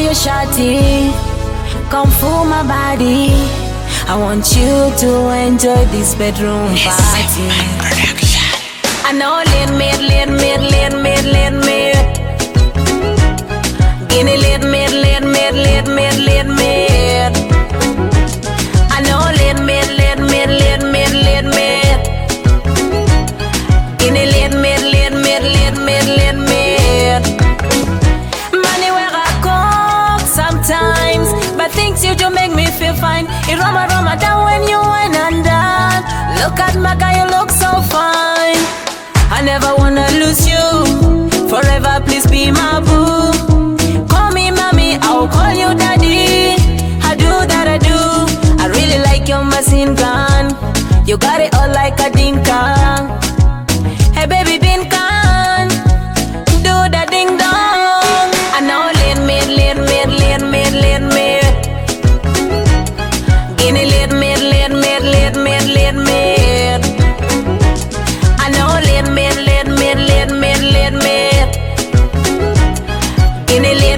you shawty, come fool my body. I want you to enjoy this bedroom party. I know lead me. Guinea lead me. I know lead me. Guinea lead me. Money where I cook sometimes, but things you do make me feel fine. It roma down when you wine and down. Look at my guy, you look so fine. I never wanna lose you. Forever, please be my boo. Call me mommy, I'll call you daddy. I do that I do. I really like your machine gun. You got it all like a dinka. Hey baby, bin can do the ding dong. I know lead me. Guinea lead me. I know lead me. Guinea lead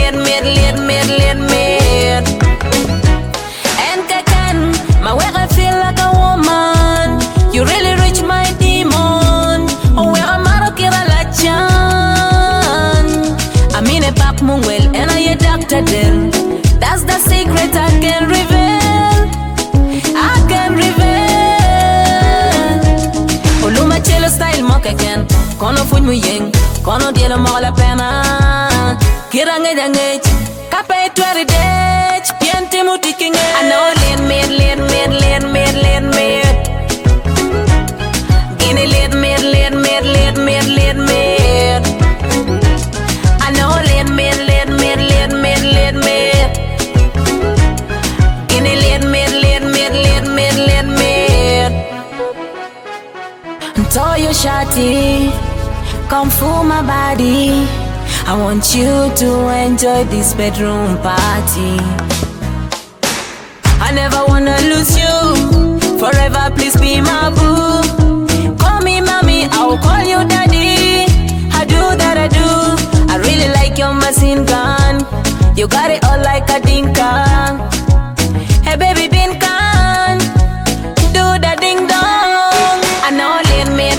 me. And kakan, my way I feel like a woman. You really reach my demon. Oh, where am I kira la chan? I'm in a back mungwell and I a doctor then. That's the secret I can reveal. Oluma chelo style mokaken. Kono fuñ mu yeng. Kono dielo mo la pena. Kira ngej. Kape tweri dech. Piente mu tikinge. I know lead me. Guinea lead me. I know lead me. Guinea lead me. Until you shawty, come fool my body. I want you to enjoy this bedroom party. I never wanna lose you. Forever, please be my boo. Call me mommy, I'll call you daddy. I do that I do. I really like your machine gun. You got it all like a dinka. Hey baby, bin can do the ding dong. I know lead me.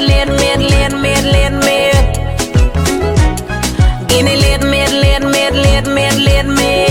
Guinea lead me.